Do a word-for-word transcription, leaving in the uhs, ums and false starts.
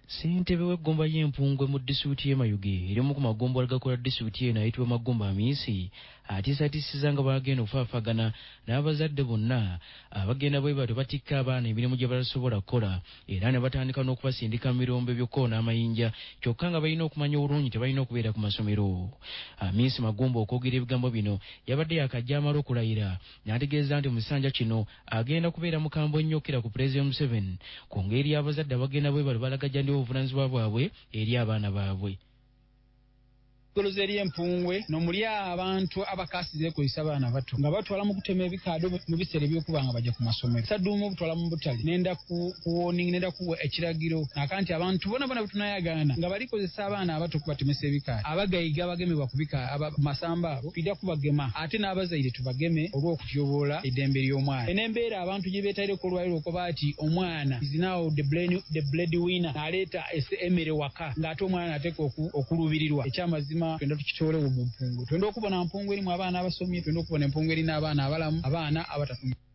Ssentebe w'eggomba y'Empungwe mu disitulikiti y'e Mayuge erimu ku magombo agakola disitulikiti eno ayitibwa Magomba Amiisi atiisatiisiza nga bagenda okufaafagana n'abazadde bonna abagenda bwe batyo batikka abaana emirimu gye batasobola kukola era ne batandika n'okubasindika mu birombe by'okkoona amayinja kyokka nga balina okumanya obulungi tebalina okubeera ku masomero. Amiisi Magomba okwogera ebigambo bino yabadde yakajja amala okulayira n'ategeeza nti mu kisanja kino agenda kubeera mukambwe nnyo okukira ku Pulezidenti Museveni ku ngeri abazadde abagenda bwe batyo balagajjalira obuvunaanyizibwa bwabwe eri abaana baabwe. Goloza eri Empungwe nomuli abantu abakasize kozesa abaana bato nga batwala mu kutema ebikaado mu biseera ebyokuba nga bajja ku masomero. Sadduuma obutwala mu butali nenda ku warning nenda kuwa ekiragiro nakanti abantu bona bona betunayagaana nga balikozesa abaana abato kubatemesa ebikaado. Abagayiga abagemebwa ku bika masamba abo tujja kubagema ate n'abazaire tubageme olw'okutyoboola eddembe ly'omwana. Enembeera abantu gye beetayireko olwaliro okuba ati omwana is now the brain the breadwinner aleeta emmere waka ng'ate omwana ateeka okulubirirwa. Ekyamazima twenda tukitoolewo mu Mpungwe. Twenda okubona Mpungwe erimu abaana abasomye, twenda okubona Mpungwe erina abaana abalamu, abaana abatasomye.